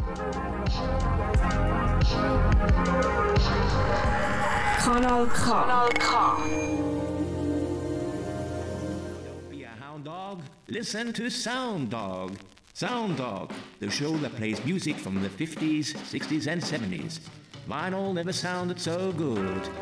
Kanal K. Kanal K. Don't be a hound dog. Listen to Sound Dog. Sound Dog, the show that plays music from the 50s, 60s and 70s. Vinyl never sounded so good.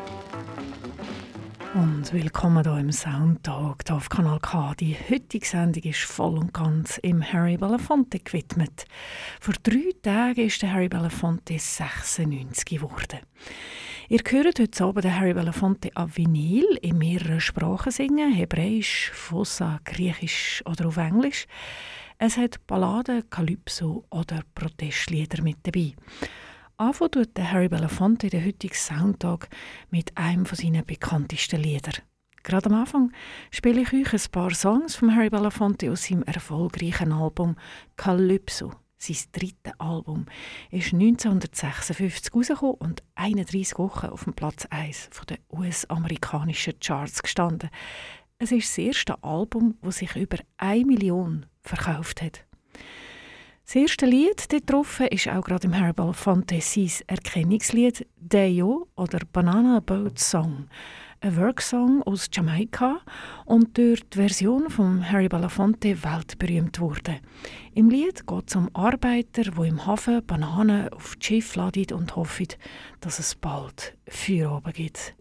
Und willkommen hier im Soundtag hier auf Kanal K. Die heutige Sendung ist voll und ganz im Harry Belafonte gewidmet. Vor 3 Tagen ist der Harry Belafonte 96 geworden. Ihr hört heute Abend den Harry Belafonte an Vinyl in mehreren Sprachen singen, Hebräisch, Fossa, Griechisch oder auf Englisch. Es hat Balladen, Calypso oder Protestlieder mit dabei. Anfangen tut der Harry Belafonte den heutigen Soundtag mit einem seiner bekanntesten Lieder. Gerade am Anfang spiele ich euch ein paar Songs von Harry Belafonte aus seinem erfolgreichen Album Calypso. Sein drittes Album ist 1956 herausgekommen und 31 Wochen auf dem Platz 1 der US-amerikanischen Charts gestanden. Es ist das erste Album, das sich über 1 Million verkauft hat. Das erste Lied dort drauf ist auch gerade im Harry Belafonte sein Erkennungslied «Day-O» oder «Banana Boat Song», ein Worksong aus Jamaika und durch die Version von Harry Belafonte weltberühmt wurde. Im Lied geht es um Arbeiter, die im Hafen Bananen auf das Schiff laden und hoffen, dass es bald Feuer oben gibt.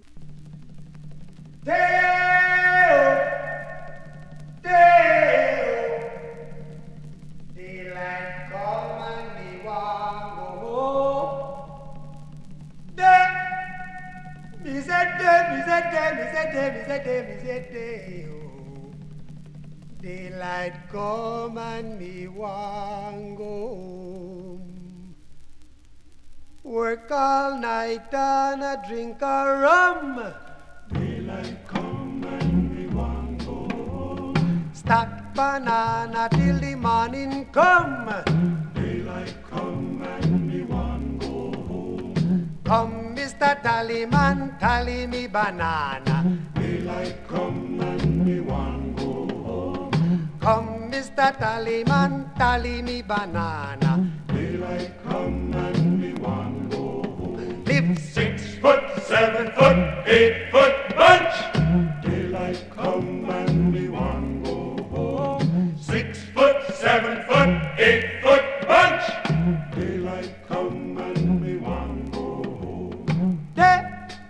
Day-O, Day-O, daylight come and me want go home. Me say day-O, daylight come and me want go home. Work all night and a drink a rum. Daylight come and we want go home. Stack banana till the morning come. Daylight come and we want go home. Come, Mr. Tallyman, tally me banana. Daylight come and we want go home. Come, Mr. Tallyman, tally me banana. Daylight come and we want go home. Live 6 foot, 7 foot, 8 foot bunch. Daylight come and we want go home. 6 foot, 7 foot, 8 foot bunch. Daylight come and we want go home. Day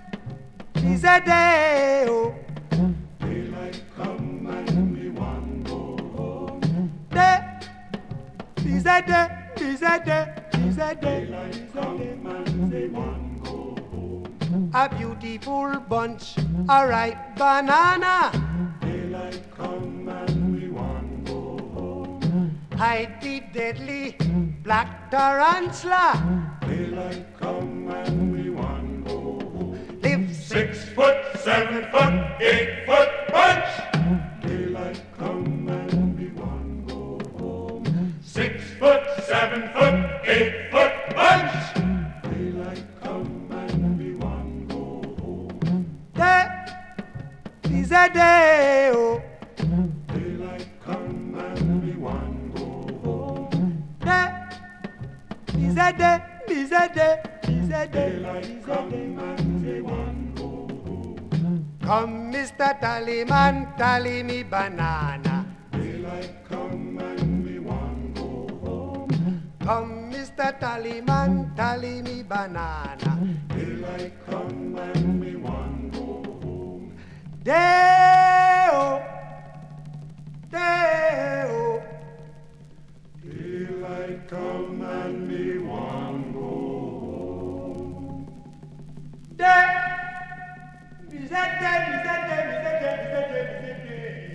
is a day, oh. Daylight come and we want go home. Day is a day, is a day, is a day. Daylight come and we want go home. A beautiful bunch, a ripe banana. Daylight come and we want go home. Hide the deadly black tarantula. Daylight come and we want go home. Live 6 foot, 7 foot, 8 foot bunch. Daylight come and we want go home. 6 foot, 7 foot, 8 foot bunch. Daylight come and we want go home. Day is a day, oh. Daylight come and we want go home. Day is a day, is a day, is a day. Daylight come and we want go home. Come, Mr. Tallyman, tally me banana. Daylight come and we want go home. Come, Mr. Tallyman, tally me banana. Daylight come and we want go home. Day-O, Day-O, daylight come and we want go home. Day, is that day, is that day, is that day, is that day, is that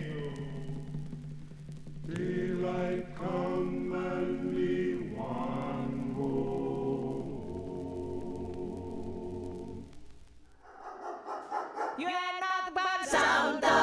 day? Daylight come and we want go home. You ain't nothing but a sound dog.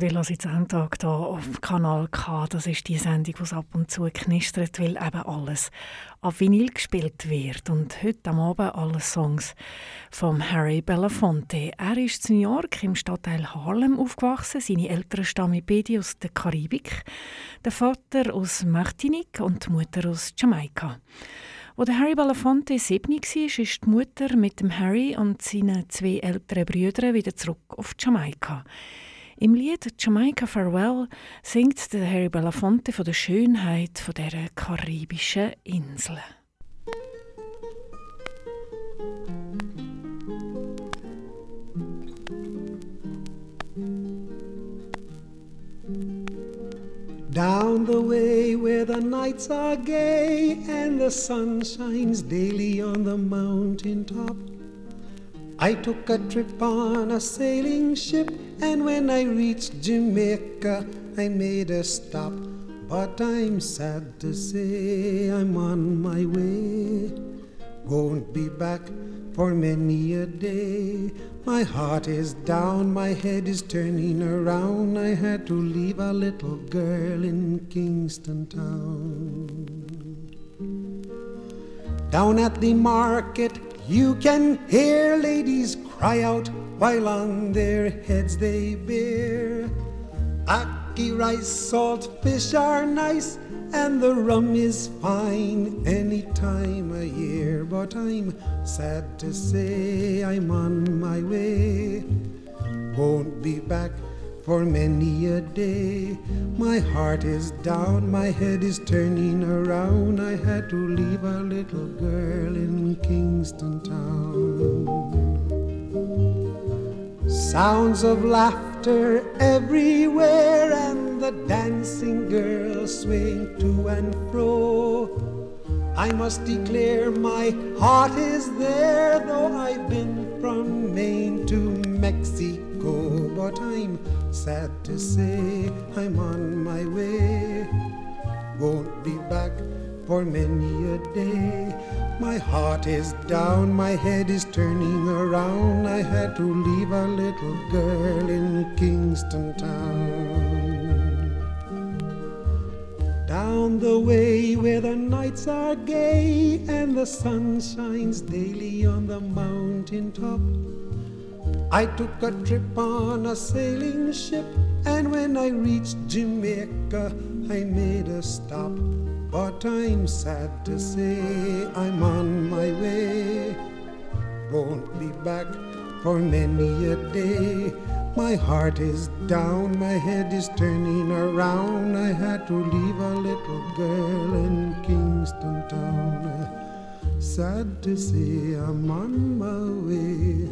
Und ich höre jetzt Sonntag hier auf Kanal K. Das ist die Sendung, die ab und zu knistert, weil eben alles auf Vinyl gespielt wird. Und heute am Abend alle Songs von Harry Belafonte. Er ist in New York im Stadtteil Harlem aufgewachsen. Seine Eltern stammen beide aus der Karibik. Der Vater aus Martinique und die Mutter aus Jamaika. Als Harry Belafonte 7 war, ist die Mutter mit dem Harry und seinen 2 älteren Brüdern wieder zurück auf Jamaika. Im Lied «Jamaica Farewell» singt der Harry Belafonte von der Schönheit von dieser karibischen Insel. Down the way where the nights are gay and the sun shines daily on the mountain top, I took a trip on a sailing ship, and when I reached Jamaica I made a stop. But I'm sad to say I'm on my way, won't be back for many a day. My heart is down, my head is turning around. I had to leave a little girl in Kingston Town. Down at the market you can hear ladies cry out while on their heads they bear. Ackee rice, salt fish are nice, and the rum is fine any time of year. But I'm sad to say I'm on my way, won't be back for many a day. My heart is down, my head is turning around. I had to leave a little girl in Kingston Town. Sounds of laughter everywhere, and the dancing girls swaying to and fro. I must declare my heart is there, though I've been from Maine to Mexico. But I'm sad to say I'm on my way, won't be back for many a day. My heart is down, my head is turning around. I had to leave a little girl in Kingston Town. Down the way where the nights are gay and the sun shines daily on the mountain top, I took a trip on a sailing ship, and when I reached Jamaica I made a stop. But I'm sad to say I'm on my way, won't be back for many a day. My heart is down, my head is turning around. I had to leave a little girl in Kingston Town. Sad to say I'm on my way,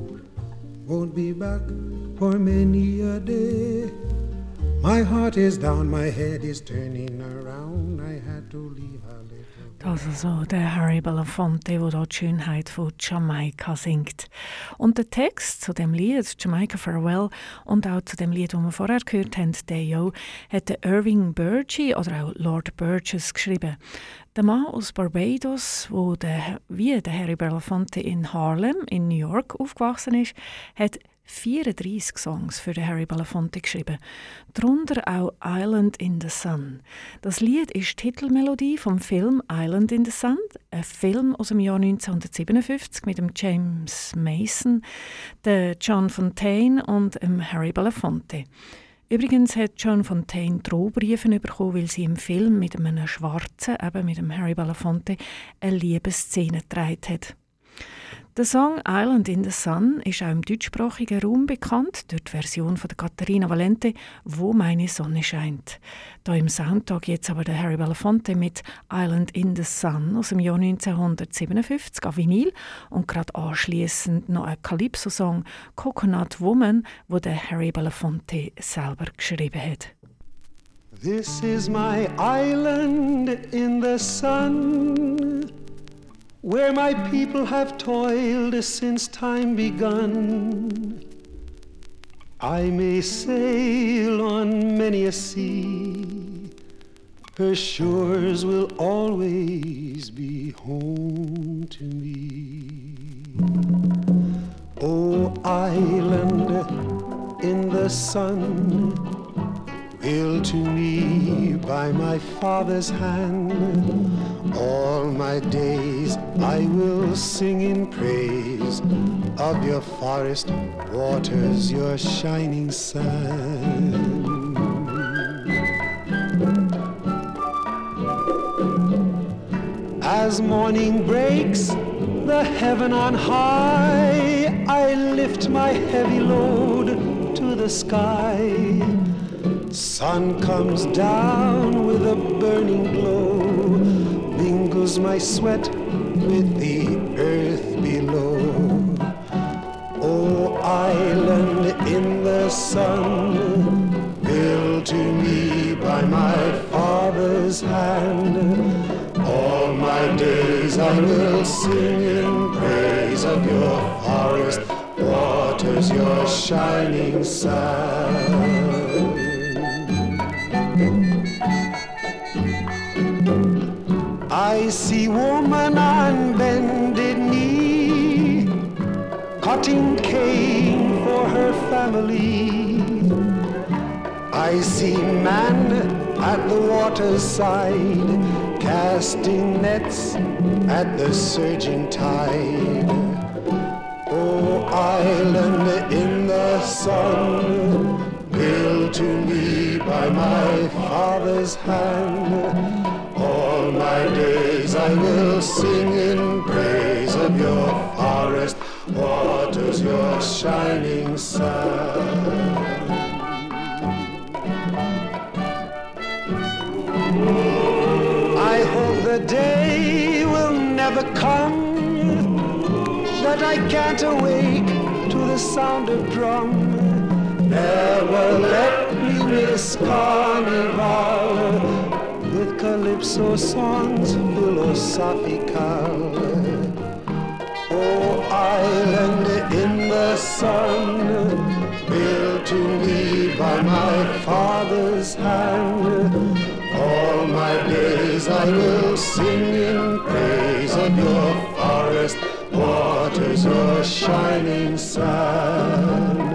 won't be back for many a day. My heart is down, my head is turning around. I had to leave a little. Das ist also der Harry Belafonte, der dort die Schönheit von Jamaika singt. Und der Text zu dem Lied «Jamaica Farewell» und auch zu dem Lied, das wir vorher gehört haben, «Day-O», hat der Irving Burgee oder auch Lord Burgess geschrieben. Der Mann aus Barbados, der wie der Harry Belafonte in Harlem in New York aufgewachsen ist, hat 34 Songs für den Harry Belafonte geschrieben, darunter auch «Island in the Sun». Das Lied ist die Titelmelodie vom Film «Island in the Sun», ein Film aus dem Jahr 1957 mit dem James Mason, der John Fontaine und dem Harry Belafonte. Übrigens hat John Fontaine Drohbriefe bekommen, weil sie im Film mit einem Schwarzen, eben mit dem Harry Belafonte, eine Liebesszene getragen hat. Der Song «Island in the Sun» ist auch im deutschsprachigen Raum bekannt, durch die Version von der Caterina Valente «Wo meine Sonne scheint». Da im Soundtag jetzt aber der Harry Belafonte mit «Island in the Sun» aus dem Jahr 1957 auf Vinyl und gerade anschliessend noch ein Calypso-Song «Coconut Woman», wo der Harry Belafonte selber geschrieben hat. This is my island in the sun, where my people have toiled since time begun. I may sail on many a sea, her shores will always be home to me. Oh, island in the sun, willed to me by my Father's hand. All my days I will sing in praise of your forest waters, your shining sun. As morning breaks the heaven on high, I lift my heavy load to the sky. Sun comes down with a burning glow, mingles my sweat with the earth below. Oh, island in the sun, built to me by my Father's hand. All my days I will sing in praise of your forest waters, your shining sun. I see woman on bended knee, cutting cane for her family. I see man at the water's side, casting nets at the surging tide. Oh, island in the sun, built to me by my Father's hand. All my days I will sing in praise of your forest waters, your shining sun. I hope the day will never come that I can't awake to the sound of drum. Never let me miss carnival with calypso songs philosophical. Oh, island in the sun, built to me by my Father's hand. All my days I will sing in praise of your forest waters, your shining sun.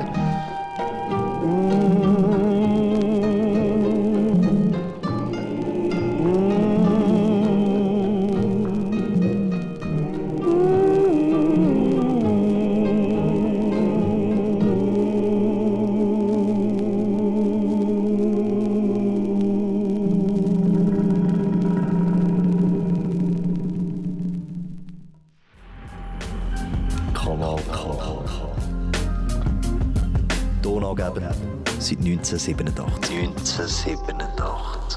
Donaugeber seit 1987. 1987.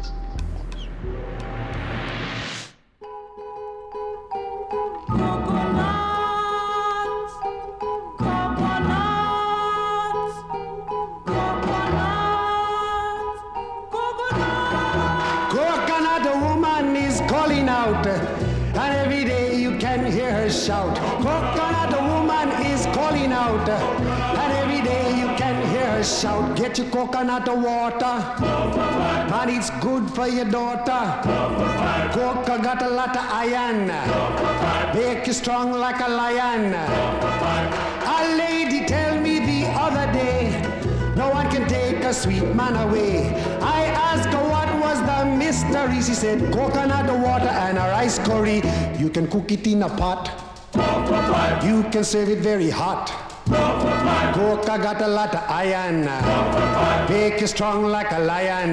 Coconut, the woman is calling out, and every day you can hear her shout. Coconut, the woman is calling out, and every day you can hear her shout. Get your coconut water, man, it's good for your daughter. Coca got a lot of iron, make you strong like a lion. A lady tell me the other day, no one can take a sweet man away. I asked her what was the mystery. She said coconut water and a rice curry. You can cook it in a pot, you can serve it very hot. Coca got a lot of iron, make you strong like a lion.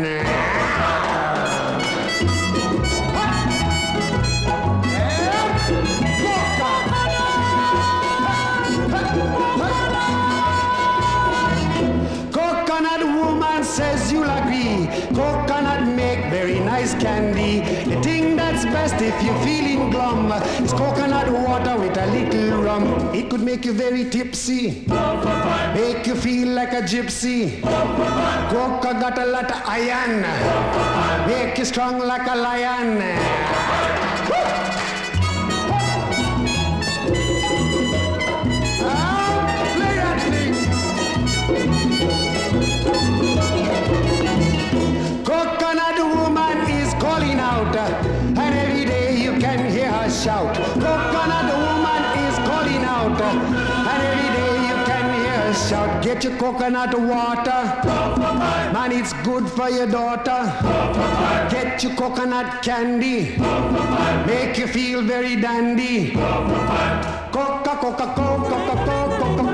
Coconut woman says you'll agree, coconut make very nice candy. The thing that's best if you're feeling glum is coconut water with a little rum. It could make you very tipsy, make you feel like a gypsy. Coca got a lot of iron, make you strong like a lion. Play that thing. Coconut woman is calling out, and every day you can hear her shout. Coconut woman is calling out, and every day you can hear her shout. Get Get your coconut water. Man, it's good for your daughter. Get your coconut candy. Make you feel very dandy. Coca, Coca, Coca, Coca, Coca,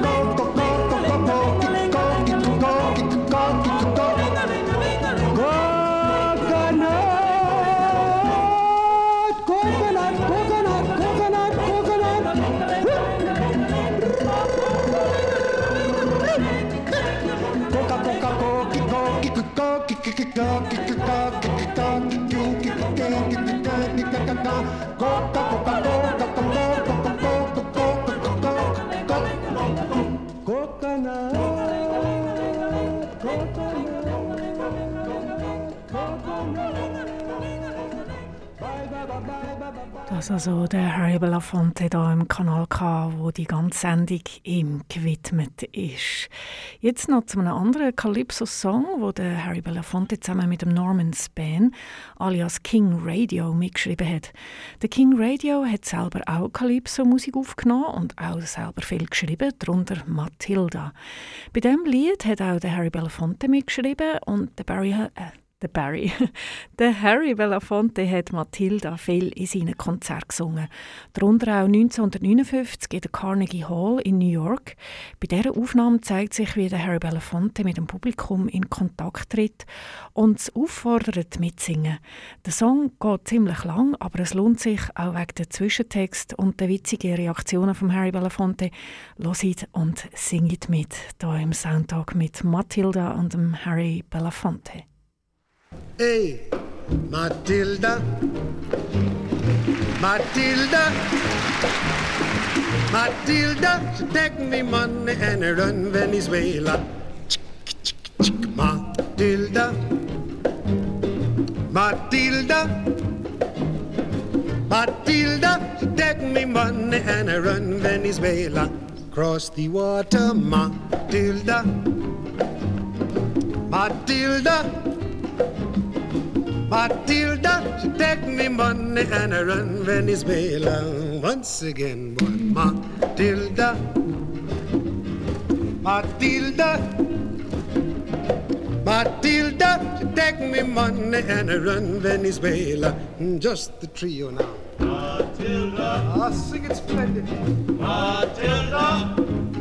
Das also der Harry Belafonte da im Kanal K, wo die ganze Sendung ihm gewidmet ist. Jetzt noch zu einem anderen Calypso-Song, wo der Harry Belafonte zusammen mit dem Norman Span alias King Radio mitgeschrieben hat. Der King Radio hat selber auch Calypso-Musik aufgenommen und auch selber viel geschrieben, darunter Matilda. Bei diesem Lied hat auch der Harry Belafonte mitgeschrieben und der Harry Belafonte hat Matilda viel in seinen Konzerten gesungen. Darunter auch 1959 in der Carnegie Hall in New York. Bei dieser Aufnahme zeigt sich, wie der Harry Belafonte mit dem Publikum in Kontakt tritt und es auffordert mitzusingen. Der Song geht ziemlich lang, aber es lohnt sich auch wegen der Zwischentext und der witzigen Reaktionen von Harry Belafonte. Hört und singt mit, hier im Soundtalk mit Matilda und dem Harry Belafonte. Hey, Matilda, Matilda, Matilda, she take me money and I run Venezuela. Matilda, Matilda, Matilda, she take me money and I run Venezuela. Cross the water, Matilda, Matilda. Matilda, she take me money and I run Venezuela. Once again, boy, Matilda, Matilda, Matilda, she take me money and I run Venezuela. Just the trio now. Matilda, I'll sing it splendid. Matilda,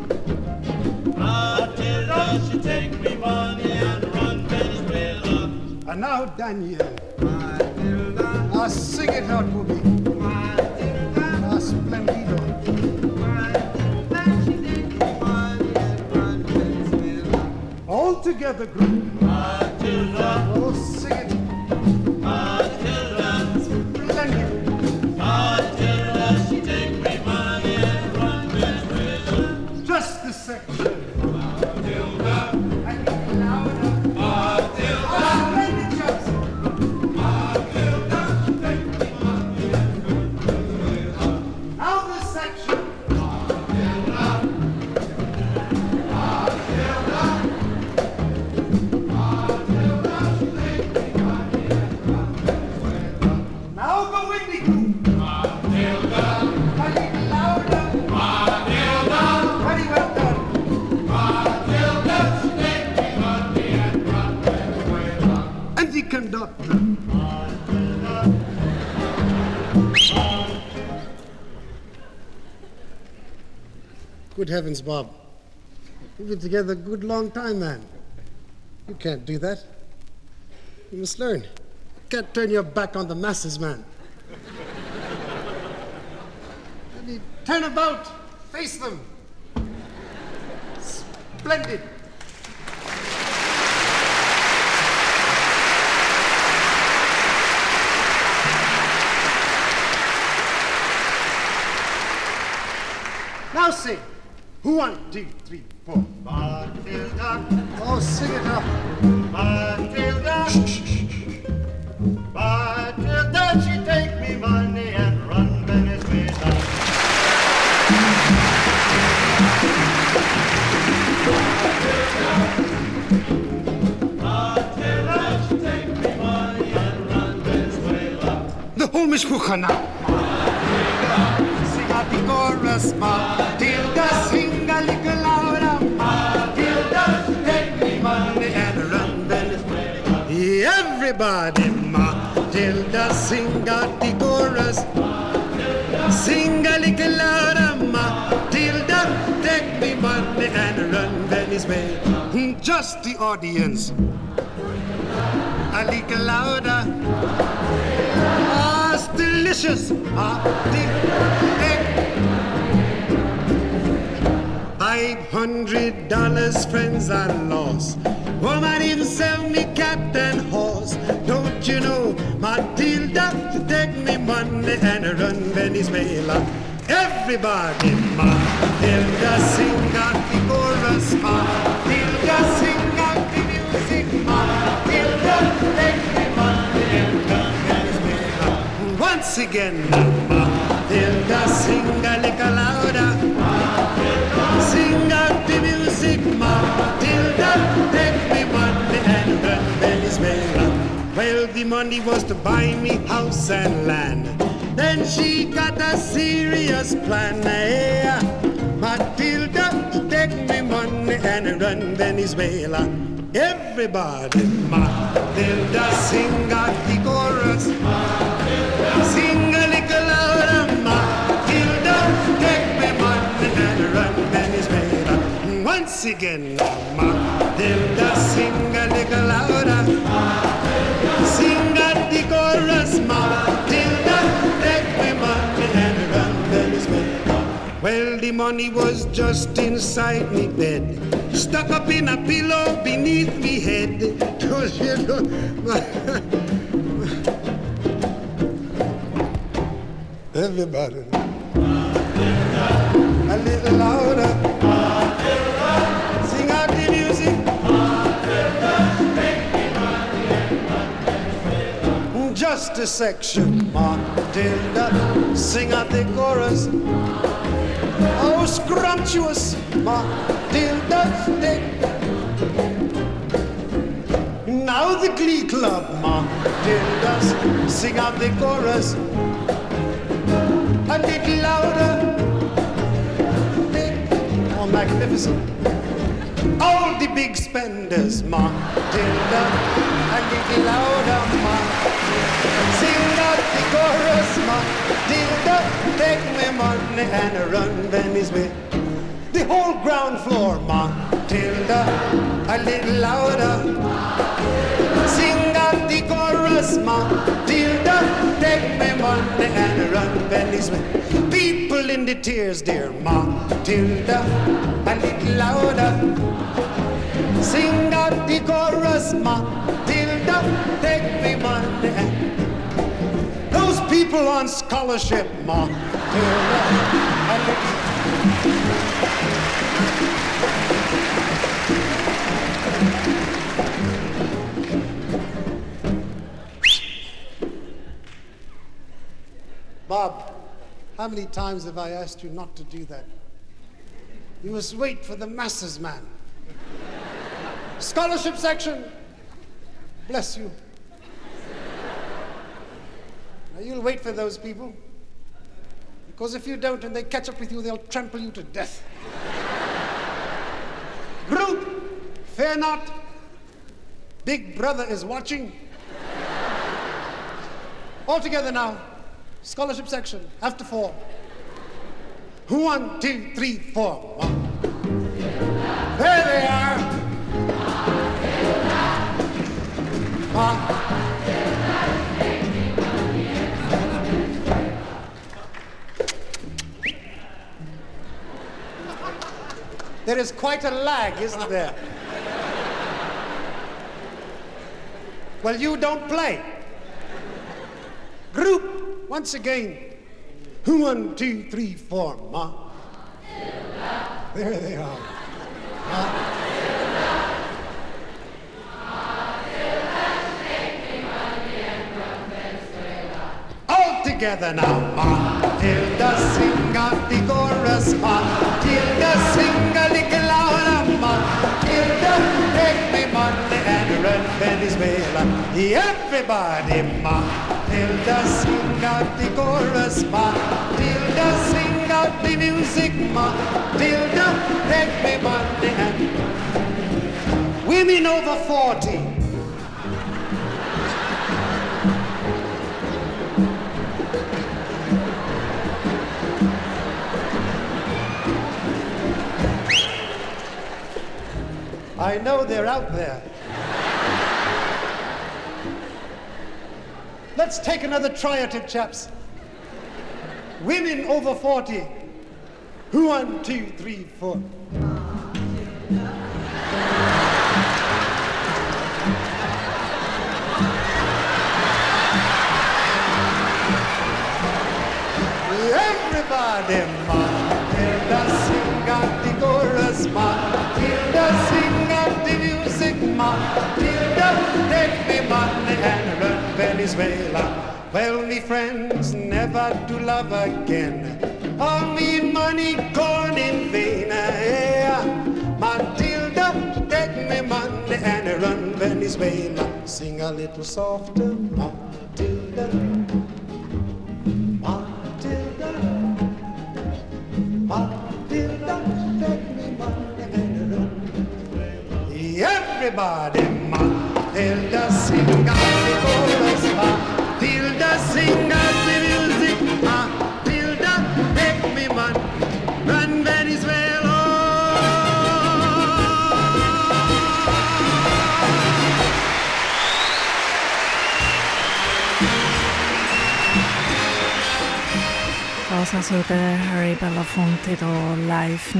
Matilda, she take me money and run Venezuela. And now Daniel. Matilda, I'll sing it out for me. Matilda, splendido. Matilda, she take me money and run Venezuela. All together, group. Matilda, oh, sing it. Matilda, splendid. Matilda, she take me money and run Venezuela. Just a section. Matilda, I need louder. Good heavens, Bob. We've been together a good long time, man. You can't do that. You must learn. You can't turn your back on the masses, man. You need turn about, face them. Splendid. Now sing. 1, 2, 3, 4. Matilda. Oh, sing it up. Matilda. Matilda, she take me money and run Venezuela. Matilda, she take me money and run Venezuela. The whole mishpucha now. Sing out the chorus, Matilda, sing a little louder, Matilda. Everybody, Matilda, sing out the chorus. Sing a little louder, Matilda, take me money and run Venice way. Just the audience. A little louder. Ah, it's delicious. $500 friends I lost. Woman even sell me cat and horse. Don't you know, Matilda, to take me money and run Venezuela. Everybody, Matilda, sing out the chorus. Matilda, sing out the music. Matilda, take me money and run Venezuela. Once again, Matilda, sing a little louder. Sing out the music, Matilda, take me money and run Venezuela. Well, the money was to buy me house and land. Then she got a serious plan. Yeah. Matilda, take me money and run Venezuela. Everybody, Matilda, sing out the chorus. Sing a little louder, Matilda, take me money and run Venezuela. Once again, Matilda, sing a little louder. Sing out the chorus, Matilda, take me money and run Venezuela. Well, the money was just inside me bed, stuck up in a pillow beneath me head. Everybody, a little louder. Sing out the music. Just a section, Matilda, sing out the chorus. Oh, scrumptious, Matilda, now the glee club, Matilda, sing out the chorus. A little louder. Oh, magnificent. All the big spenders, Matilda, a little louder, sing out the chorus, Matilda, take me money and run Venezuela. The whole ground floor, Matilda, a little louder. Sing out the chorus, Matilda, take me money and run Venezuela. People in the tears, dear Matilda, a little louder. Sing out the chorus, Matilda, take me money and those people on scholarship, Matilda, a little. Bob, how many times have I asked you not to do that? You must wait for the masses, man. Scholarship section, bless you. Now you'll wait for those people, because if you don't and they catch up with you, they'll trample you to death. Group, fear not. Big brother is watching. All together now. Scholarship section, after 4. 1, 2, 3, 4. 1. There they are. There is quite a lag, isn't there? Well, you don't play. Group. Once again, 1, 2, 3, 4, There they are. All together now, Matilda, sing out the chorus, Matilda, sing a little louder, Matilda, take me money and run Venezuela. Everybody, Matilda, sing out the chorus, Matilda, sing out the music, Matilda, take me money and women over 40. I know they're out there. Let's take another try at it, chaps. Women over 40. 1, 2, 3, 4. Everybody, Matilda, sing out the chorus, Matilda, sing out the music, Matilda, take me money and run Venezuela. Well, me friends never do love again. All me money gone in vain. Yeah. Matilda, take me money and run Venezuela. Sing a little softer, Matilda. Matilda, Matilda, take me money and run Venezuela. Everybody, Matilda, sing out the chorus, Matilda, sing out the music, Matilda, take me money, run Venezuela. Das also der Harry Belafonte da live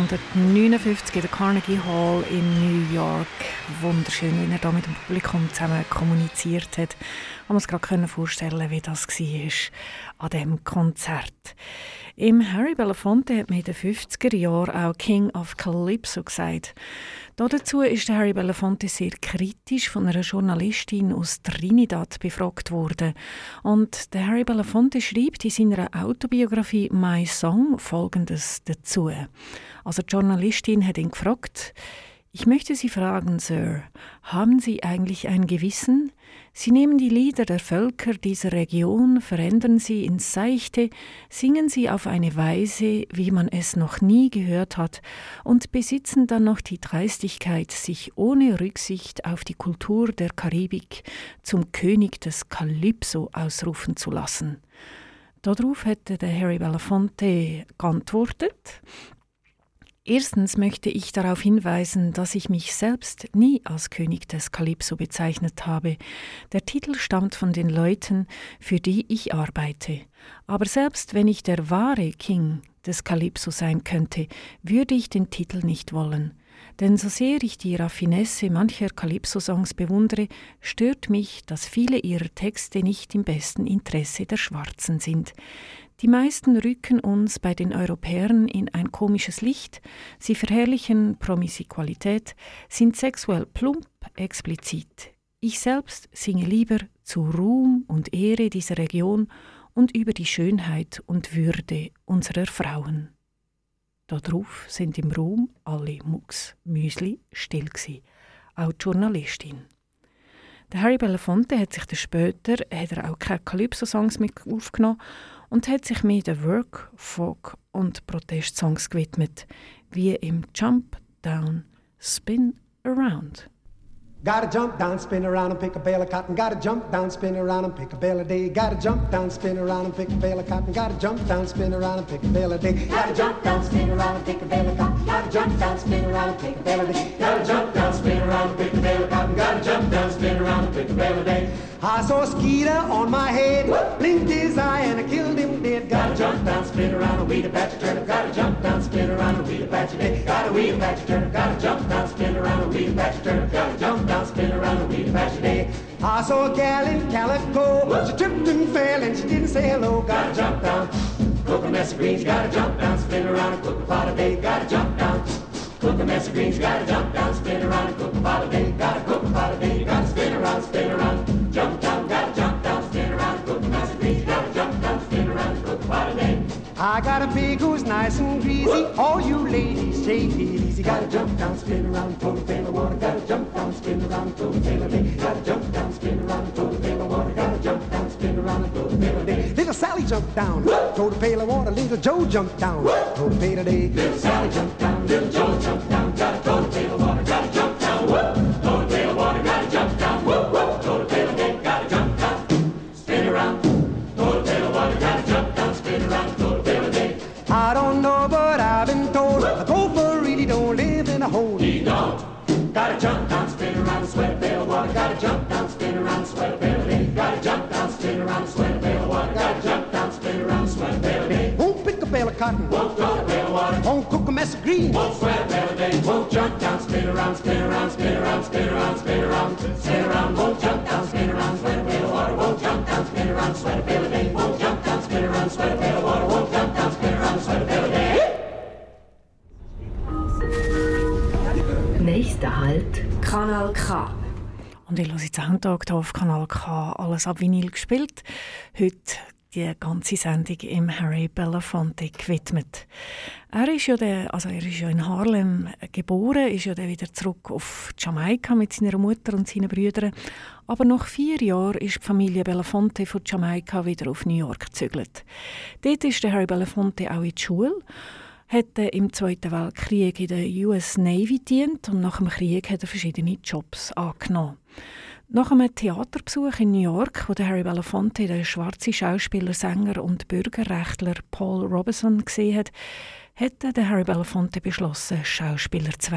1959 in der Carnegie Hall in New York. Wunderschön, wie er da mit dem Publikum zusammen kommuniziert hat. Man muss gerade vorstellen, wie das war an diesem Konzert. Im Harry Belafonte hat man in den 50er Jahren auch King of Calypso gesagt. Dazu ist der Harry Belafonte sehr kritisch von einer Journalistin aus Trinidad befragt worden. Und der Harry Belafonte schreibt in seiner Autobiografie «My Song» Folgendes dazu. Also die Journalistin hat ihn gefragt: Ich möchte Sie fragen, Sir, haben Sie eigentlich ein Gewissen? Sie nehmen die Lieder der Völker dieser Region, verändern sie ins Seichte, singen sie auf eine Weise, wie man es noch nie gehört hat, und besitzen dann noch die Dreistigkeit, sich ohne Rücksicht auf die Kultur der Karibik zum König des Calypso ausrufen zu lassen. Darauf hätte der Harry Belafonte geantwortet: Erstens möchte ich darauf hinweisen, dass ich mich selbst nie als König des Calypso bezeichnet habe. Der Titel stammt von den Leuten, für die ich arbeite. Aber selbst wenn ich der wahre King des Calypso sein könnte, würde ich den Titel nicht wollen. Denn so sehr ich die Raffinesse mancher Calypso-Songs bewundere, stört mich, dass viele ihrer Texte nicht im besten Interesse der Schwarzen sind. Die meisten rücken uns bei den Europäern in ein komisches Licht, sie verherrlichen Promiskuität, sind sexuell plump, explizit. Ich selbst singe lieber zu Ruhm und Ehre dieser Region und über die Schönheit und Würde unserer Frauen. Darauf sind im Raum alle Müsli still gsi, auch die Journalistin. Der Harry Belafonte hat sich dann später auch keine Calypso-Songs mit aufgenommen und hat sich mehr den Work-, Folk- und Protestsongs gewidmet, wie im Jump Down, Spin Around. Gotta jump down, spin around and pick a bale of cotton. Gotta jump down, spin around and pick a bale a day. Gotta jump down, spin around and pick a bale of cotton. Gotta jump down, spin around and pick a bale a day. Gotta jump down, spin around and pick a bale of cotton. Gotta jump down, spin around and pick a bale a day. Gotta jump down, spin around and pick a bale of cotton. Gotta jump down, spin around and pick a bale a day. I saw a skeeter on my head, blinked his eye and I killed him dead. Gotta jump down, spin around and weed a patch of turnip. Gotta jump down, spin around and weed a patch of day. Gotta weed a patch of turnip. Gotta jump down, spin around and weed a patch of turnip. Gotta jump down, spin around and weed a patch of day. I saw a gal in calico, she tripped and fell and she didn't say hello. Gotta jump down, cook a mess of greens. Gotta jump down, spin around and cook a pot of day. Gotta jump down, cook a mess of greens. Gotta jump down, spin around and cook a pot of day. Gotta cook a pot of day. Gotta spin around, jump down. Gotta jump down, spin around, cook a mess of greens. Gotta jump down, spin around and cook a pot of day. I got a pig who's nice and greasy. All you ladies, take it easy. Gotta jump down, spin around, throw the pail of water. Gotta jump down, spin around, throw the pail of day. Gotta jump down, spin around, throw the pail of water. Gotta jump down, spin around, and throw the pail of day. Little Sally jumped down, throw the pail of water. Little Joe jumped down, throw the pail of day. Little Sally jumped down, little Joe jumped down. Gotta throw the pail of water. Gotta jump down, throw the pail of water. Gotta jump down, throw the pail of day. Gotta jump down, spin around, throw the pail of water. Gotta jump down, spin around, throw the pail of day. I don't know, but I've been told a gopher really don't live in a hole. He don't. Gotta Und ich höre Soundtag hier auf Kanal K, alles ab Vinyl gespielt. Heute die ganze Sendung im Harry Belafonte gewidmet. Er ist ja in Harlem geboren, ist ja dann wieder zurück auf Jamaika mit seiner Mutter und seinen Brüdern. Aber nach 4 Jahren ist die Familie Belafonte von Jamaika wieder auf New York gezügelt. Dort ist der Harry Belafonte auch in die Schule, hat im Zweiten Weltkrieg in der US Navy gedient und nach dem Krieg hat er verschiedene Jobs angenommen. Nach einem Theaterbesuch in New York, wo der Harry Belafonte den schwarzen Schauspieler, Sänger und Bürgerrechtler Paul Robeson gesehen hat, hat der Harry Belafonte beschlossen, Schauspieler zu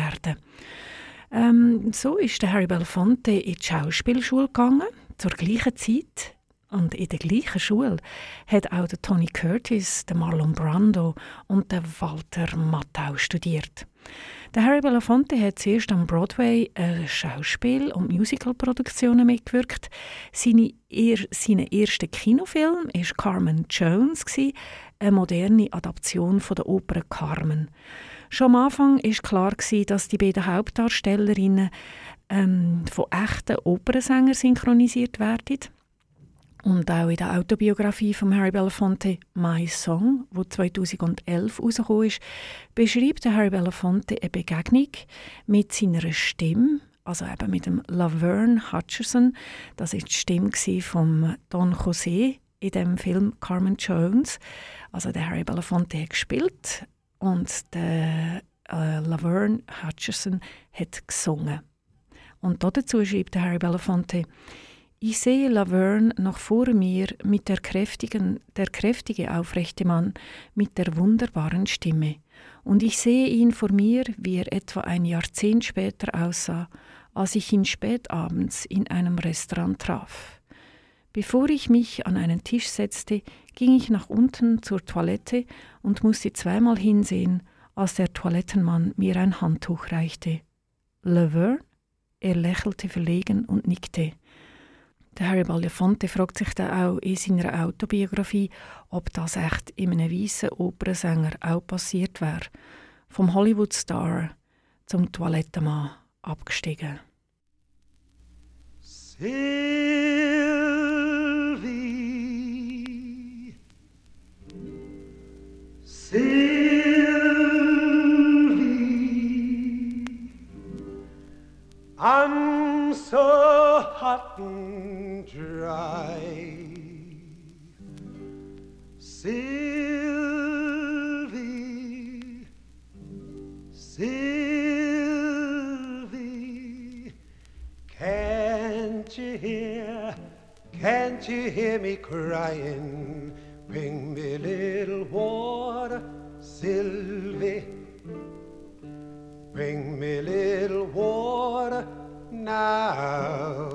werden. So ist der Harry Belafonte in die Schauspielschule gegangen, zur gleichen Zeit. Und in der gleichen Schule hat auch der Tony Curtis, der Marlon Brando und der Walter Matthau studiert. Der Harry Belafonte hat zuerst am Broadway Schauspiel- und Musicalproduktionen mitgewirkt. Sein erster Kinofilm war Carmen Jones, eine moderne Adaption von der Oper Carmen. Schon am Anfang war klar, dass die beiden Hauptdarstellerinnen von echten Opernsängern synchronisiert werden. Und auch in der Autobiografie von Harry Belafonte «My Song», die 2011 herausgekommen ist, beschreibt Harry Belafonte eine Begegnung mit seiner Stimme, also eben mit dem Laverne Hutchinson. Das war die Stimme von Don José in dem Film «Carmen Jones». Also der Harry Belafonte hat gespielt und der Laverne Hutchinson hat gesungen. Und dazu schreibt Harry Belafonte: Ich sehe Laverne noch vor mir mit der kräftige, aufrechte Mann mit der wunderbaren Stimme. Und ich sehe ihn vor mir, wie er etwa ein Jahrzehnt später aussah, als ich ihn spätabends in einem Restaurant traf. Bevor ich mich an einen Tisch setzte, ging ich nach unten zur Toilette und musste zweimal hinsehen, als der Toilettenmann mir ein Handtuch reichte. Laverne? Er lächelte verlegen und nickte. Der Harry Belafonte fragt sich dann auch in seiner Autobiografie, ob das echt in einem weißen Opernsänger auch passiert wäre. Vom Hollywood-Star zum Toilettenmann abgestiegen. Sylvie, I'm so hot and dry. Sylvie, Sylvie, can't you hear me crying? Bring me a little water, Sylvie. Bring me a little water now.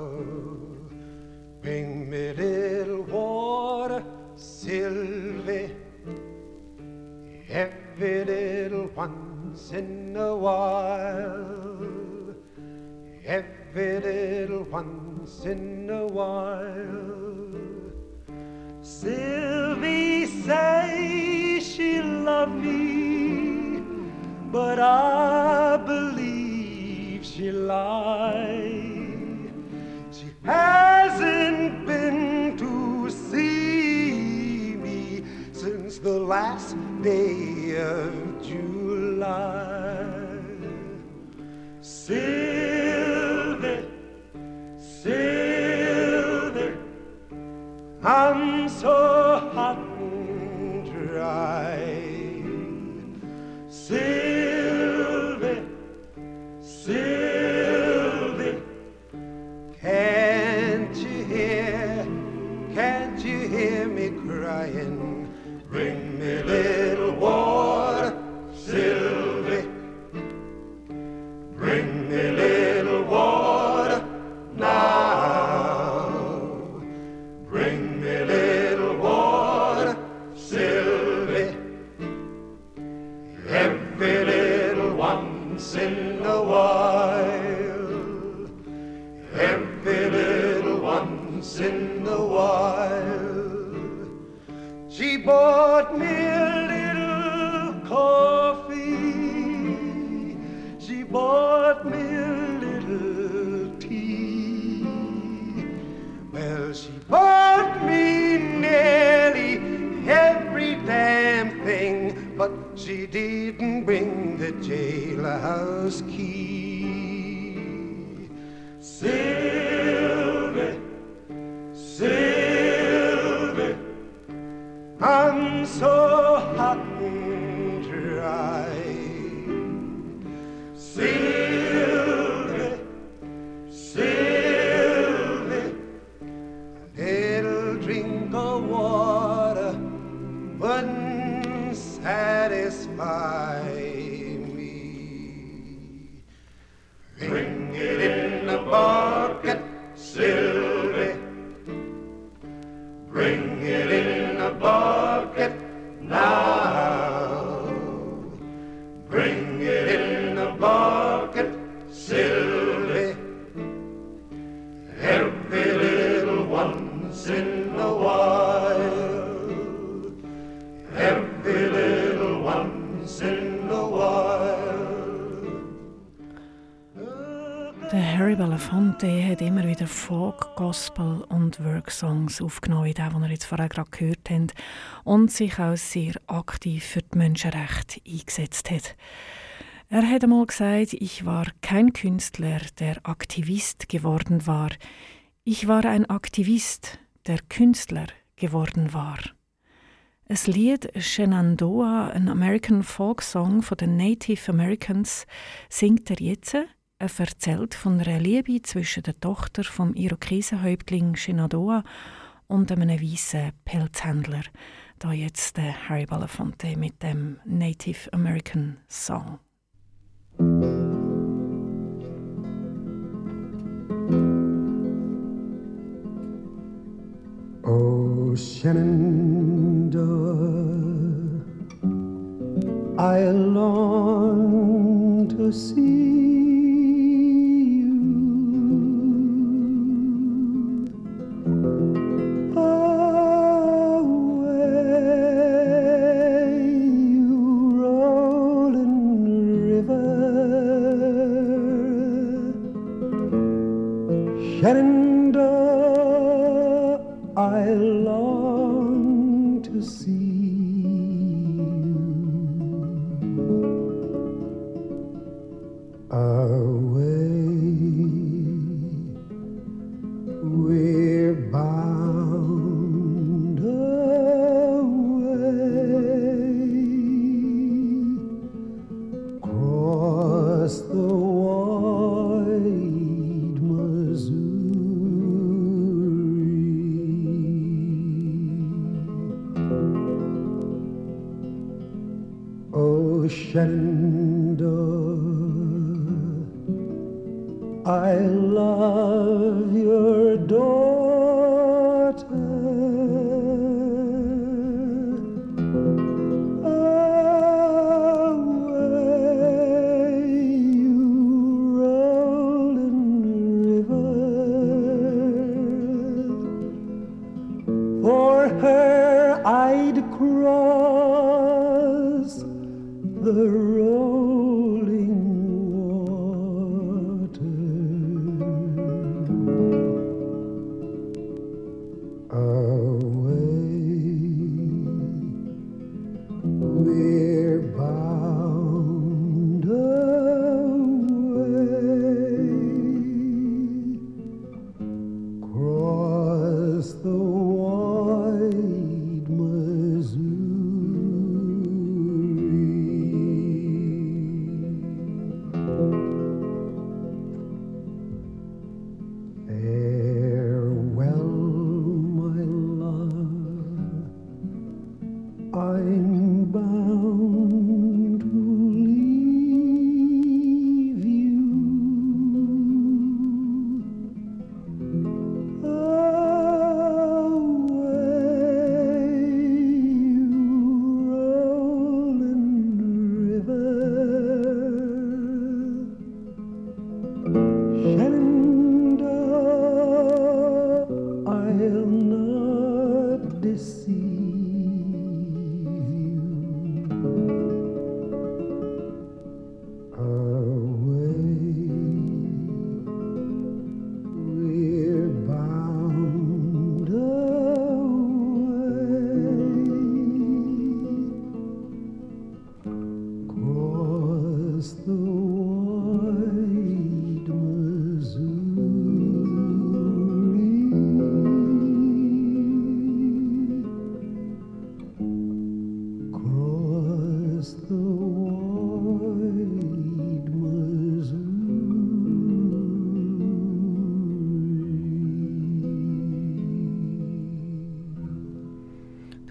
Bring me a little water, Sylvie. Every little once in a while. Every little once in a while. Sylvie say she love me, but I believe she lied. She hasn't been to see me since the last day of July. Sylvie, Sylvie, I'm so hot and dry. Sylvie, Sylvie, can't you hear me crying? Bring me a little water, Sylvie. Bring me a little water now. Bring me a little water, Sylvie. Every little once in a while. Every little once in a while. She bought me a little coffee. She bought me a little tea. Well, she bought me nearly every damn thing, but she didn't bring the jailhouse key. Sylvie, Sylvie, I'm so hot and dry. Sylvie, Sylvie, a little drink of water wouldn't satisfy me. Bring it in the bucket, Sylvie. Bring it in the bucket now. Bring it in the bucket, Sylvie. Every little once in a while. Every little once in a while. Der Harry Belafonte hat immer wieder Folk, Gospel und Worksongs aufgenommen, wie den ihr jetzt vorher gerade gehört habt, und sich auch sehr aktiv für die Menschenrechte eingesetzt hat. Er hat einmal gesagt, ich war kein Künstler, der Aktivist geworden war. Ich war ein Aktivist, der Künstler geworden war. Ein Lied Shenandoah, ein American Folk Song von den Native Americans, singt er jetzt. Er erzählt von einer Liebe zwischen der Tochter vom Irokesenhäuptling Shenandoah und einem weißen Pelzhändler. Da jetzt der Harry Belafonte mit dem Native American Song. Oh, Shenandoah, I long to see you. Away, you rolling river, Shenandoah, I long to see you. Away, we're bound away, across the wide Missouri. Oh, Shenandoah, I love your daughter. Away, you rolling river. For her I'd cross the rolling water. Away, we're bound away, across the wide Missouri. Farewell, my love, I'm bound to leave you. Away, you rolling river, Shenandoah, I'll not deceive you. Away, we're bound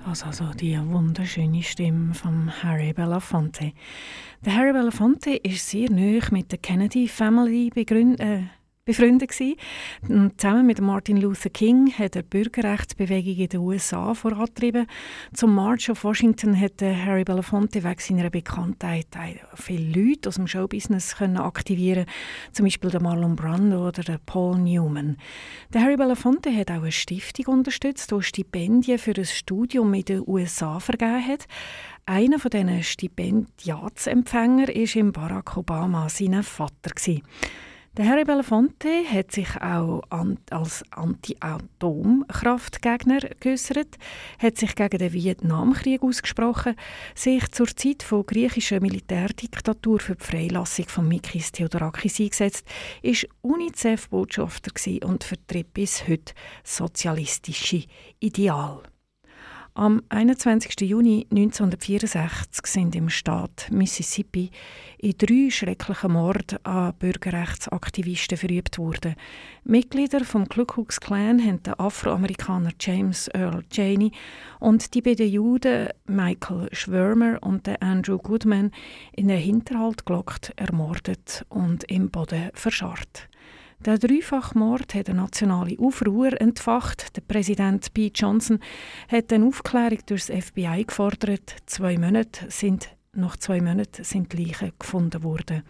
Das also die wunderschöne Stimme von Harry Belafonte. Der Harry Belafonte ist sehr nahe mit der Kennedy Family befreundet gewesen. Zusammen mit Martin Luther King hat er die Bürgerrechtsbewegung in den USA vorangetrieben. Zum March of Washington hat Harry Belafonte wegen seiner Bekanntheit viele Leute aus dem Showbusiness aktivieren, zum Beispiel der Marlon Brando oder der Paul Newman. Der Harry Belafonte hat auch eine Stiftung unterstützt, die Stipendien für ein Studium in den USA vergeben hat. Einer von diesen Stipendiatsempfängern war Barack Obama, sein Vater. Der Harry Belafonte hat sich auch als Anti-Atomkraftgegner geäußert, hat sich gegen den Vietnamkrieg ausgesprochen, sich zur Zeit von griechischer Militärdiktatur für die Freilassung von Mikis Theodorakis eingesetzt, ist UNICEF-Botschafter und vertritt bis heute sozialistische Ideale. Am 21. Juni 1964 sind im Staat Mississippi in 3 schrecklichen Morden an Bürgerrechtsaktivisten verübt worden. Mitglieder vom Ku Klux Klan haben den Afroamerikaner James Earl Chaney und die beiden Juden Michael Schwörmer und Andrew Goodman in einen Hinterhalt gelockt, ermordet und im Boden verscharrt. Der Dreifachmord hat eine nationale Aufruhr entfacht. Der Präsident Pete Johnson hat eine Aufklärung durch das FBI gefordert. Nach 2 Monaten sind die Leichen gefunden worden.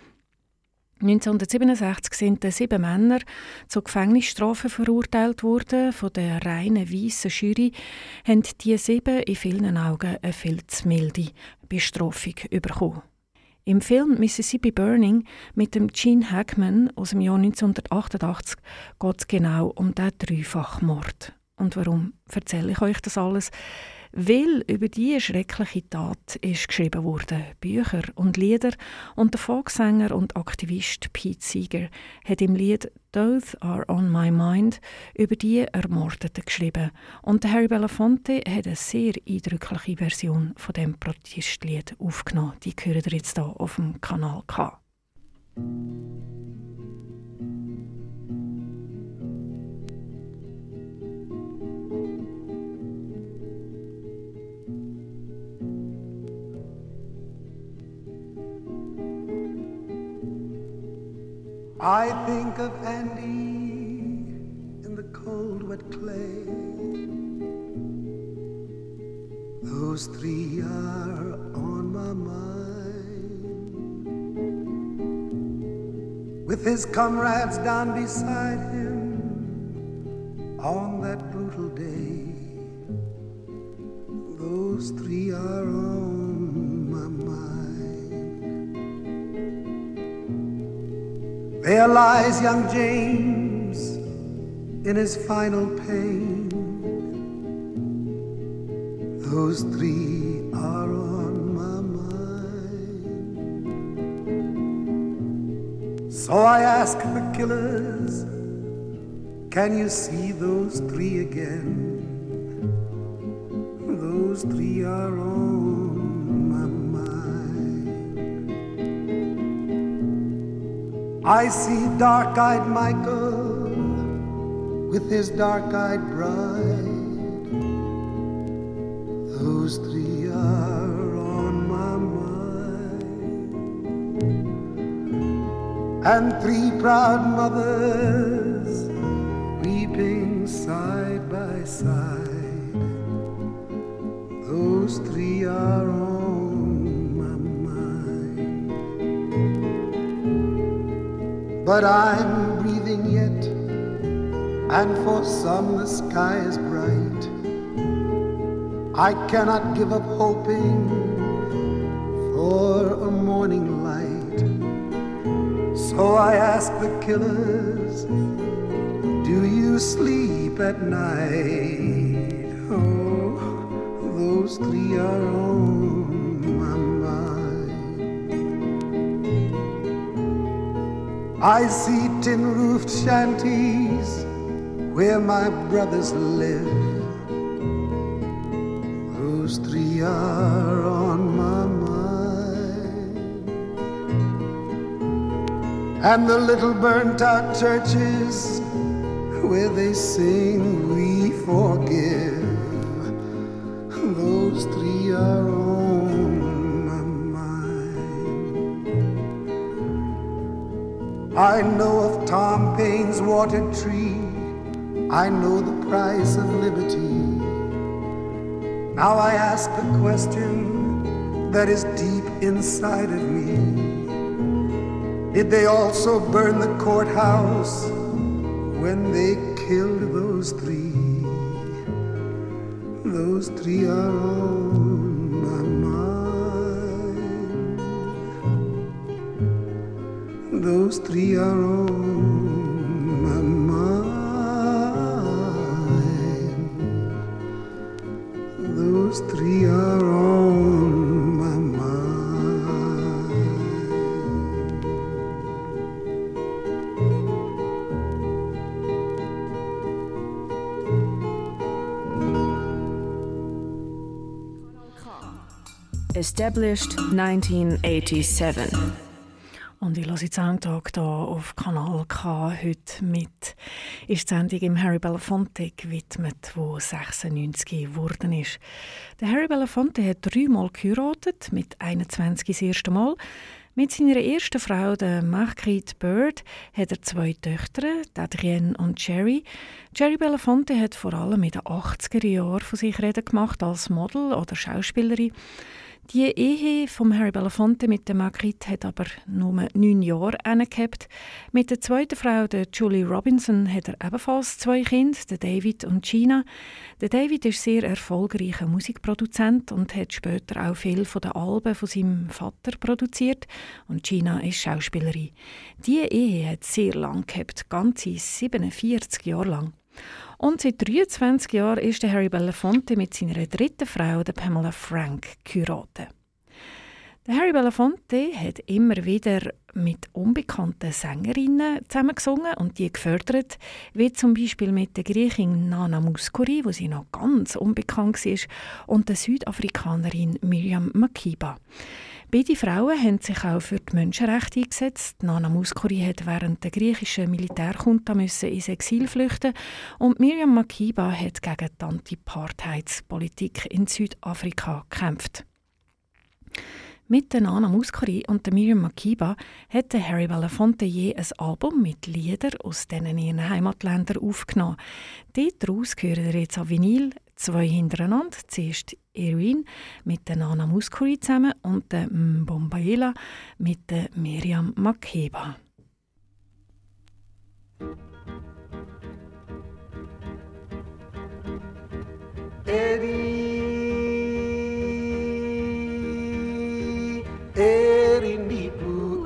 1967 sind 7 Männer zu Gefängnisstrafen verurteilt worden. Von der reinen weißen Jury haben die 7 in vielen Augen eine viel zu milde Bestrafung bekommen. Im Film «Mississippi Burning» mit dem Gene Hackman aus dem Jahr 1988 geht es genau um diesen Dreifachmord. Und warum erzähle ich euch das alles? Weil über diese schreckliche Tat ist geschrieben wurde. Bücher und Lieder. Und der Folksänger und Aktivist Pete Seeger hat im Lied «Those Are On My Mind» über die Ermordeten geschrieben. Und der Harry Belafonte hat eine sehr eindrückliche Version von dem Protestlied aufgenommen. Die hören ihr jetzt hier auf dem Kanal K. I think of Andy in the cold wet clay. Those 3 are on my mind. With his comrades down beside him on that brutal day. Those 3 are on my mind. There lies young James in his final pain. Those 3 are on my mind. So I ask the killers, can you see those 3 again? Those 3 are on my mind. I see dark-eyed Michael with his dark-eyed bride. Those 3 are on my mind. And 3 proud mothers weeping side by side. Those 3 are on but I'm breathing yet, and for some the sky is bright. I cannot give up hoping for a morning light. So I ask the killers, do you sleep at night? Oh, those 3 are on my mind. I see tin-roofed shanties where my brothers live. Those 3 are on my mind. And the little burnt-out churches where they sing, we forgive. Those I know of Tom Paine's watered tree. I know the price of liberty. Now I ask the question that is deep inside of me. Did they also burn the courthouse when they killed those three? Those three are on my mind. Those three are on my mind. Those three are on my mind. Established 1987. Und ich höre jetzt Soundtag hier auf Kanal K heute mit. Ist die Sendung im Harry Belafonte gewidmet, wo 96 geworden ist. Der Harry Belafonte hat 3-mal geheiratet, mit 21 das erste Mal. Mit seiner ersten Frau, der Marguerite Bird, hat er 2 Töchter, Adrienne und Jerry. Jerry Belafonte hat vor allem in den 80er Jahren von sich reden gemacht als Model oder Schauspielerin. Die Ehe von Harry Belafonte mit der Marguerite hat aber nur 9 Jahre angehabt. Mit der zweiten Frau, der Julie Robinson, hat er ebenfalls 2 Kinder, der David und Gina. Der David ist sehr erfolgreicher Musikproduzent und hat später auch viele von den Alben von seinem Vater produziert. Und Gina ist Schauspielerin. Die Ehe hat sehr lang gehabt, ganze 47 Jahre lang. Und seit 23 Jahren ist der Harry Belafonte mit seiner dritten Frau, der Pamela Frank, geheiratet. Der Harry Belafonte hat immer wieder mit unbekannten Sängerinnen zusammengesungen und die gefördert, wie zum Beispiel mit der Griechin Nana Mouskouri, wo sie noch ganz unbekannt war, und der Südafrikanerin Miriam Makeba. Beide Frauen haben sich auch für die Menschenrechte eingesetzt. Nana Mouskouri hat während der griechischen Militärjunta ins Exil flüchten und Miriam Makeba hat gegen die Anti-Apartheidspolitik in Südafrika gekämpft. Mit der Nana Mouskouri und der Miriam Makeba hat der Harry Belafonte je ein Album mit Liedern aus diesen ihren Heimatländern aufgenommen. Daraus hören wir jetzt an Vinyl 2 hintereinander. Zuerst Irene mit der Nana Mouskouri zusammen und der Mbombaela mit der Miriam Makeba. Erinipu,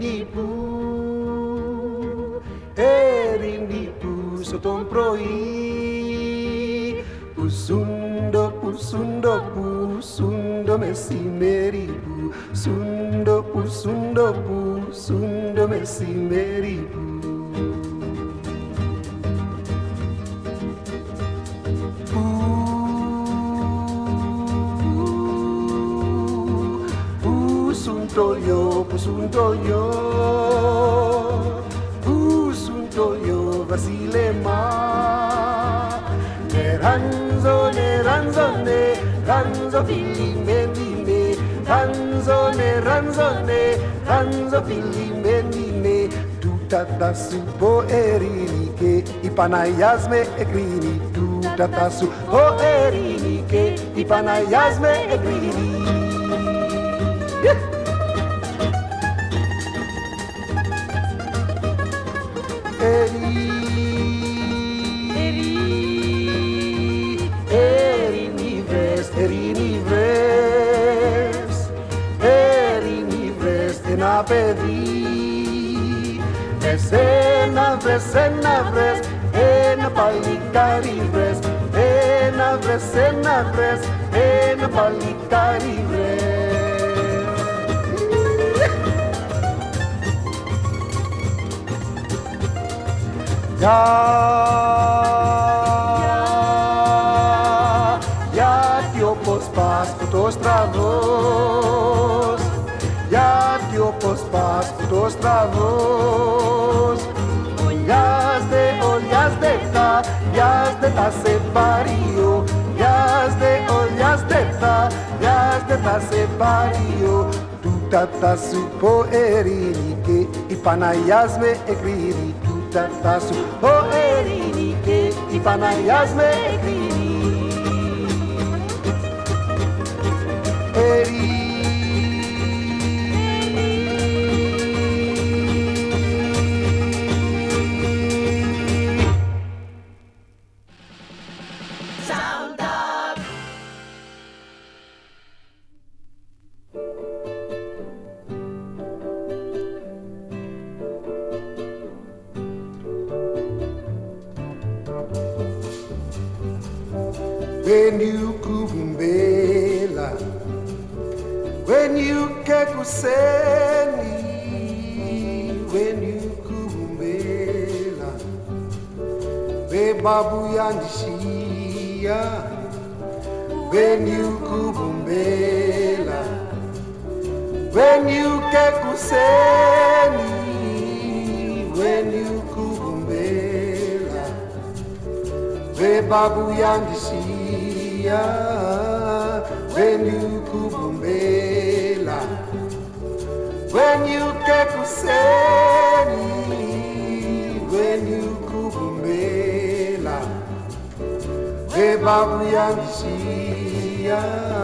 Erinipu, Erinipu, soton proi, Pusundo, Pusundo, Pusundo, Messimeripu, Sundo, Pusundo, Pusundo, Messimeripu. Pusunto yo, Vasilema. Neranzo, ranzo fili mendine, ranzo fili mendine. Tutata supo erini che I panayasme e grini. Tutata supo erini che I panayasme e grini. Ένα παιδί, εσένα βρες, ένα παλικάρι βρες, ένα παλικάρι βρες. Γιατί όπως πας που το στραβός, γιατί όπως πας που το στραβός, olhas de ta separio, olhas de ta separio. tata su poerini che I panayasme ecriri, tu tata su poerini che I panayasme ecriri. When you kubumbela, when you kekuseni, when you kubumbela, be babu yandishia, when you kubumbela, when you kekuseni, when you kubumbela, be babu yandishia. When you kubumbela, when you kekuseni, when you kubumbela, we babu yandishia,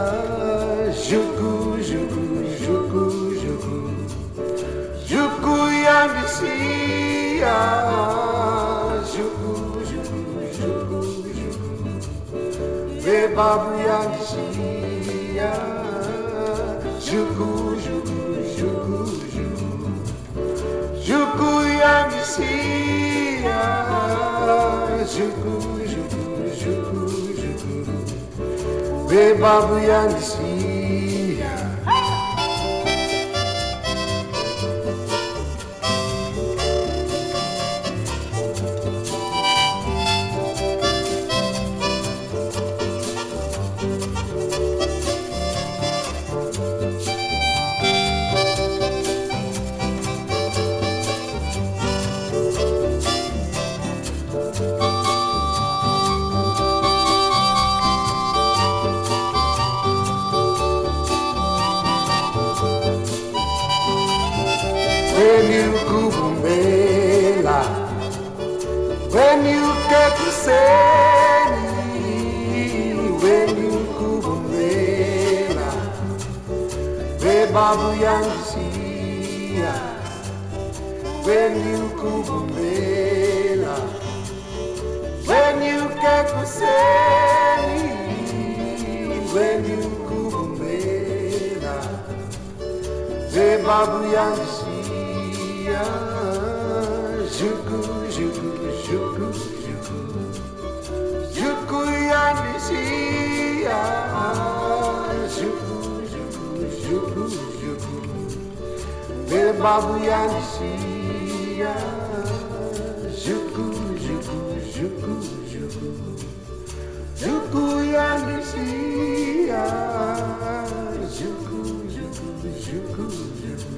juku juku juku juku, juku yandishia, juku juku juku juku. We babu yandishia, juku juku juku juku, juku yandishia, juku juku juku juku. We babu yandishia. When you kubumbela, when you kekuseni, when you kubumbela, we babu yandishia, when you kubumbela, when you kekuseni, when you kubumbela, we babu yandishia. Juku, juku, juku, juku, juku yandishia, juku, juku, juku, juku, be babu yandishia, juku, juku, juku, juku, juku yandishia, juku, juku, juku, juku.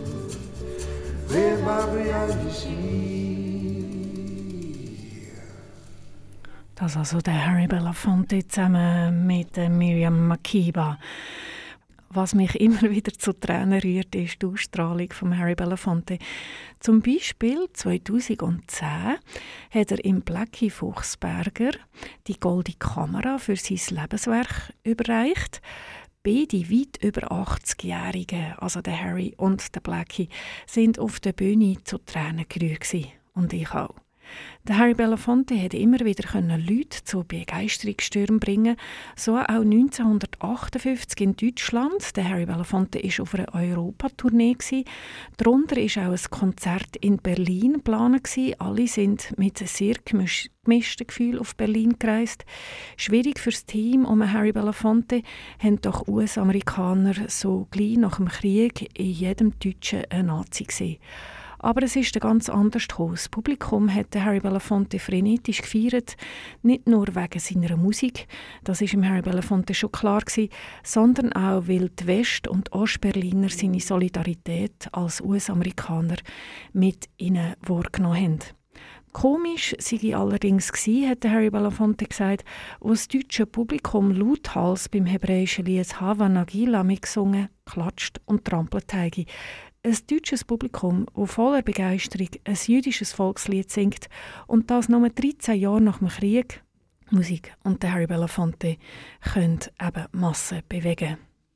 Das also der Harry Belafonte zusammen mit Miriam Makeba. Was mich immer wieder zu Tränen rührt, ist die Ausstrahlung von Harry Belafonte. Zum Beispiel 2010 hat er im Blackie Fuchsberger die Goldene Kamera für sein Lebenswerk überreicht. Beide weit über 80-Jährige, also der Harry und der Blackie, sind auf der Bühne zu Tränen gerührt gewesen. Und ich auch. Der Harry Belafonte konnte immer wieder Leute zu Begeisterungsstürmen bringen, so auch 1958 in Deutschland. Der Harry Belafonte war auf einer Europatournee. Darunter war auch ein Konzert in Berlin geplant. Alle sind mit sehr gemischten Gefühlen auf Berlin gereist. Schwierig für das Team um Harry Belafonte haben doch US-Amerikaner so gleich nach dem Krieg in jedem Deutschen einen Nazi gesehen. Aber es ist ganz anders gekommen. Das Publikum hat Harry Belafonte frenetisch gefeiert, nicht nur wegen seiner Musik, das war im Harry Belafonte schon klar gewesen, sondern auch, weil die West- und Ostberliner seine Solidarität als US-Amerikaner mit ihnen wahrgenommen haben. Komisch sei allerdings gsi, hat Harry Belafonte gesagt, wo das deutsche Publikum lauthals beim hebräischen Lied Hava Nagila mitgesungen, klatscht und trampelt habe. Ein deutsches Publikum, das voller Begeisterung ein jüdisches Volkslied singt und das nur 13 Jahre nach dem Krieg. Musik und der Harry Belafonte können eben Massen bewegen.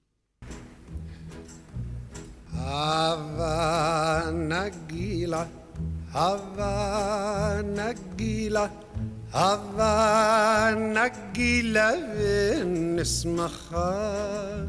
Hava Nagila, Hava Nagila, Hava Nagila v'nismacha.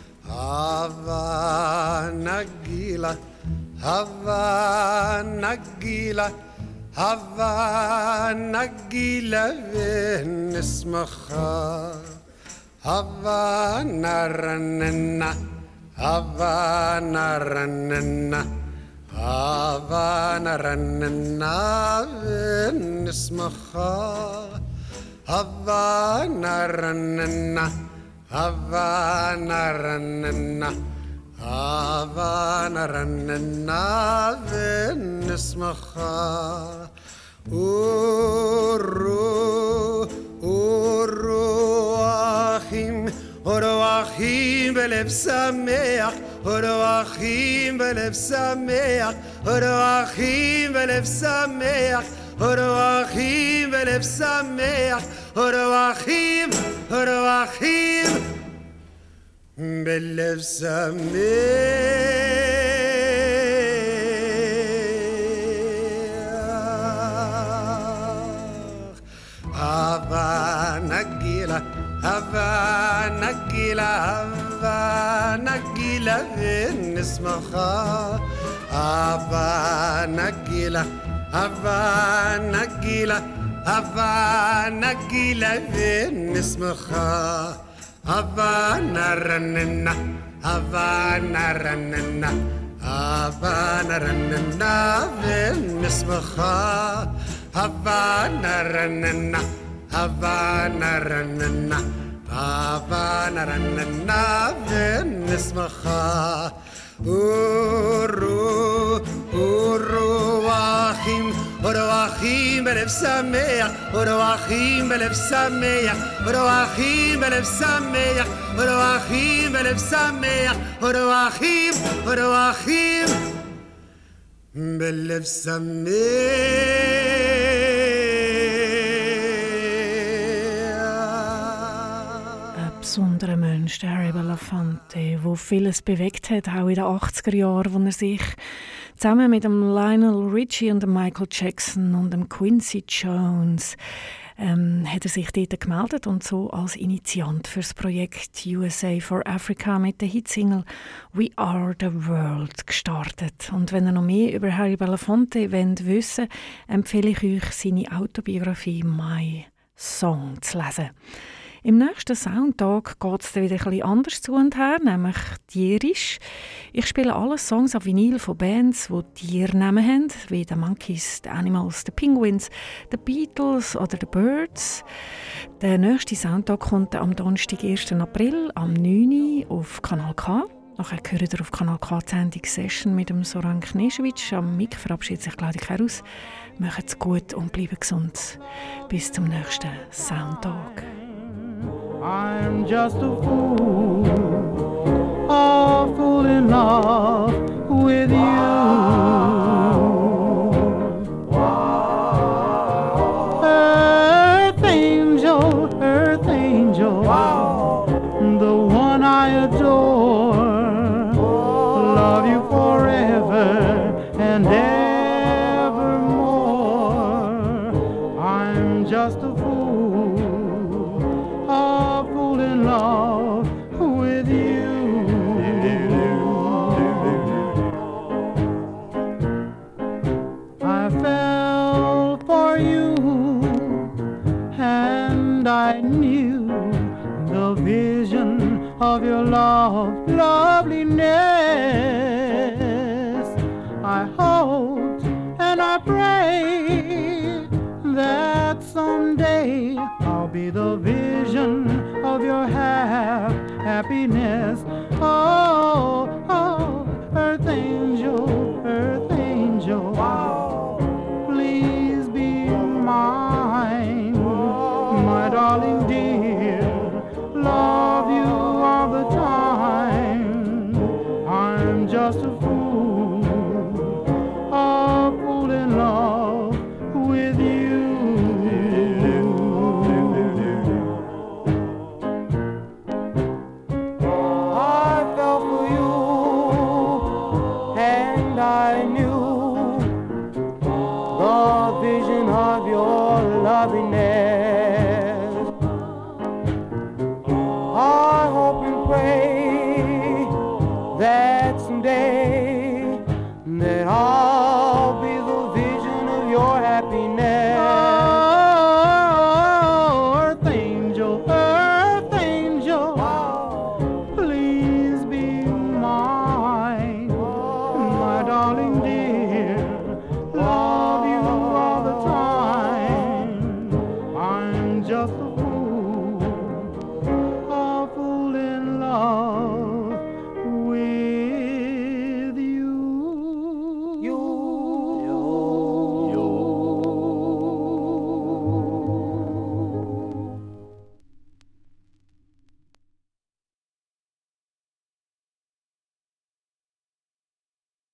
Hava Nagila, Hava Nagila, Hava Nagila v'nismacha. Hava naranena, Hava naranena, Hava naranena v'nismacha. Hava naranena, Hava naranena, Hava naranena v'nismacha. Uru achim, achim belev sameach, achim belev sameach, achim belev sameach, achim belev sameach, achim belev sameach. Hava Nagila, Hava Nagila, Hava Nagila v'nismacha. Hava Nagila, Hava Nagila, Hava Nagila v'nismacha. Hava naranena, Hava naranena, Hava naranena v'nismacha. Hava naranena, Hava naranena, Hava naranena v'nismacha. Uru achim, achim belev sameach, achim belev sameach, achim belev sameach, achim belev sameach, achim belev sameach. Besonderer Mensch, der Harry Belafonte, der vieles bewegt hat, auch in den 80er Jahren, wo er sich zusammen mit dem Lionel Richie und dem Michael Jackson und dem Quincy Jones hat er sich dort gemeldet und so als Initiant für das Projekt USA for Africa mit der Hitsingle «We Are the World» gestartet. Und wenn ihr noch mehr über Harry Belafonte wissen wollt, empfehle ich euch, seine Autobiografie «My Song» zu lesen. Im nächsten Soundtag geht es wieder etwas anders zu und her, nämlich tierisch. Ich spiele alle Songs auf Vinyl von Bands, die Tiernamen haben, wie The Monkeys, The Animals, The Penguins, The Beatles oder The Birds. Der nächste Soundtag kommt am Donnerstag, 1. April, am 9. Uhr auf Kanal K. Nachher hört ihr auf Kanal K die Sendung Session mit dem Soran Knežević. Am Mic verabschiedet sich Claudia Kerus. Macht's gut und bleibt gesund. Bis zum nächsten Soundtag. I'm just a fool in love with you. Earth angel, the one I adore. Love you forever and evermore. I'm just a fool in love with you. I fell for you and I knew the vision of your loveliness. I hoped and I prayed that someday I'll be the vision of your happiness.